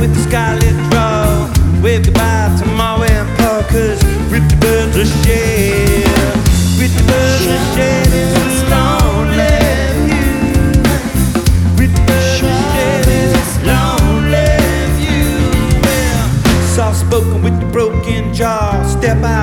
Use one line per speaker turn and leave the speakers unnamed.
with the scarlet draw. Wave goodbye to Ma and Pa, 'cause pretty birds are shed. Pretty birds are shed in this lonely view. Pretty birds are shed in this lonely view. Well, soft spoken with the broken jaw. Step out